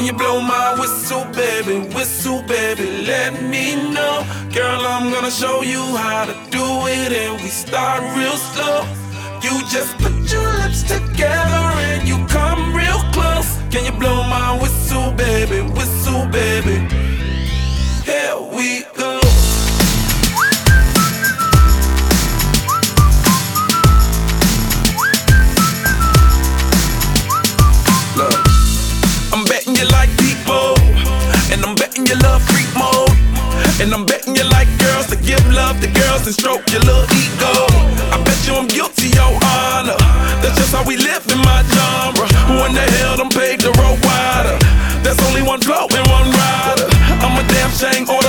Can you blow my whistle, baby, let me know. Girl, I'm gonna show you how to do it, and we start real slow. You just put your lips together and you come real close. Can you blow my whistle, baby, here we go. Look, I'm betting you like people, and I'm betting you love freak mode, and I'm betting you like girls to give love to girls and stroke your little ego. I bet you I'm guilty, your honor. That's just how we live in my genre. Who in the hell done paved the road wider? There's only one flow and one rider. I'm a damn shame.